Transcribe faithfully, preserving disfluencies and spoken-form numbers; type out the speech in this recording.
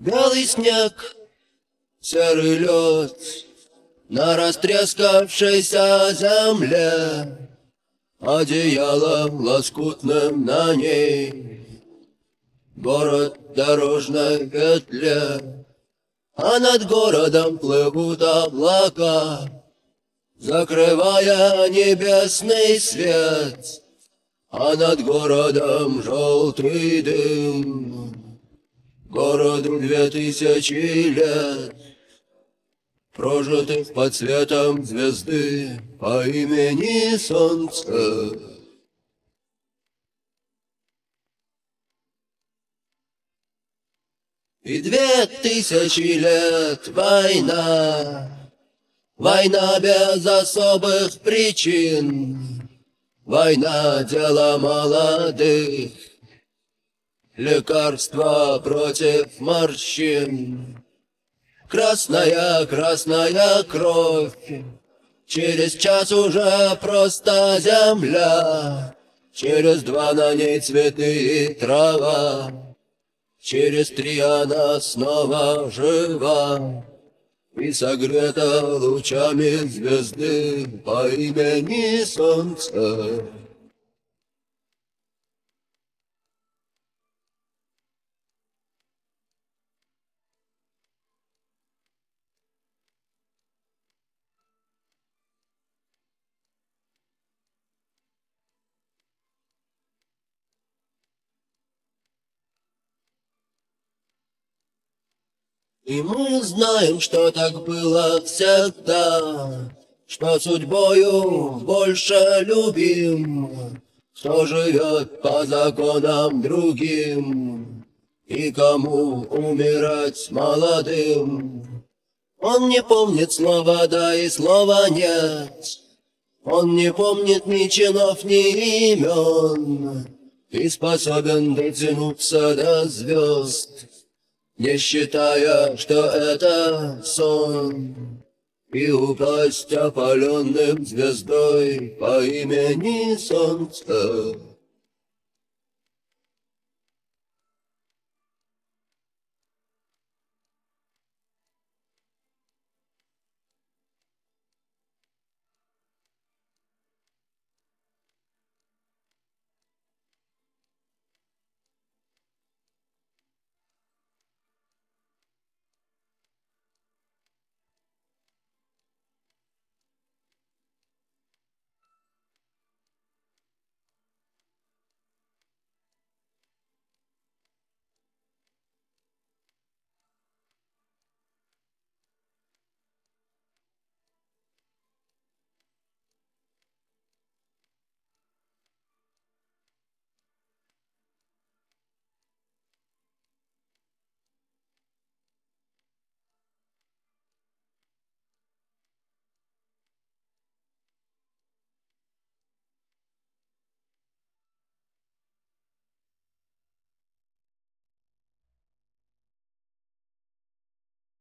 Белый снег, серый лед на растрескавшейся земле, одеялом лоскутным на ней город в дорожной петле, а над городом плывут облака, закрывая небесный свет, а над городом желтый дым. Городу две тысячи лет, прожитых под светом звезды по имени Солнце. И две тысячи лет война, война без особых причин, война дело молодых, лекарство против морщин. Красная, красная кровь, через час уже просто земля, через два на ней цветы и трава, через три она снова жива и согрета лучами звезды по имени Солнце. И мы знаем, что так было всегда, что судьбою больше любим, кто живет по законам другим, и кому умирать молодым. Он не помнит слова «да» и слова «нет», он не помнит ни чинов, ни имен, и способен дотянуться до звезд, не считая, что это сон, и упасть опаленным звездой по имени Солнце.